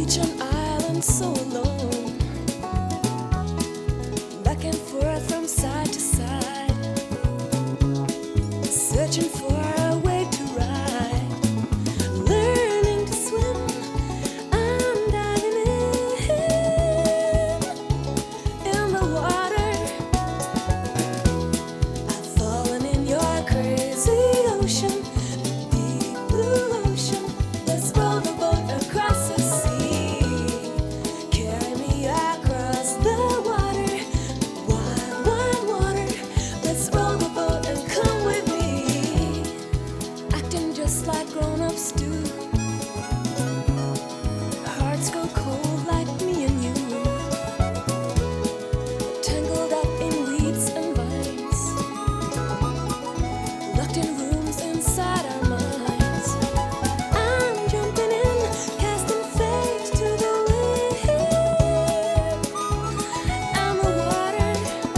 reach an island so alone, back and forth from side to side, searching for a way to ride, learning to swim. I'm diving in the water. I've fallen in your crazy ocean, deep blue ocean. Let's roll the boat across the sea. Carry me across the water, wide, wide water. Let's roll the boat and come with me. Acting just like grown-ups do. Hearts go cold like me and you. Tangled up in weeds and vines, locked in rooms inside our minds. I'm jumping in, casting faith to the wind and the water.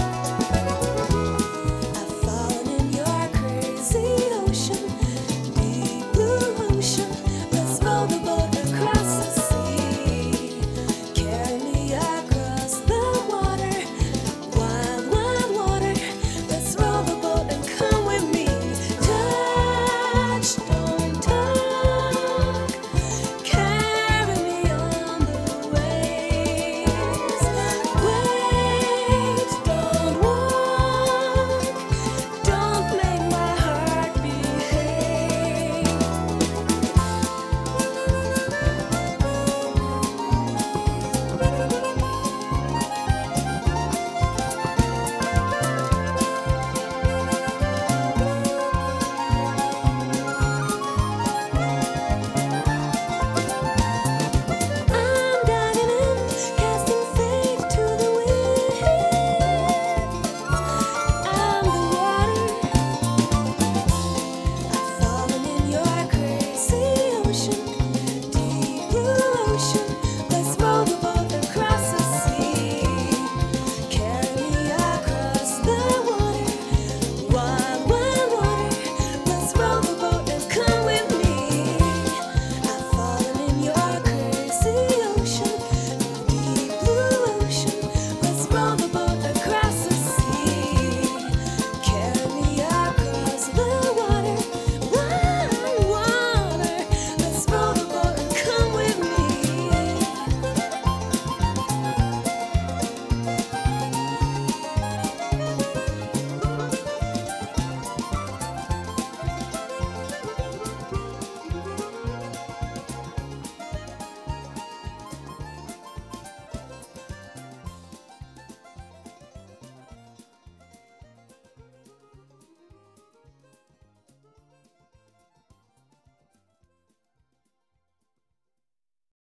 I've fallen in your crazy ocean, deep blue ocean. Let's roll the boat across the sea. Carry me across the water, wide, wide water. Let's roll the boat and come with me. Touch, don't talk. Carry me on the waves. Wait, don't walk. Don't make my heart behave. I'm diving in, casting faith to the wind and the water. I've fallen in your crazy ocean, deep blue ocean.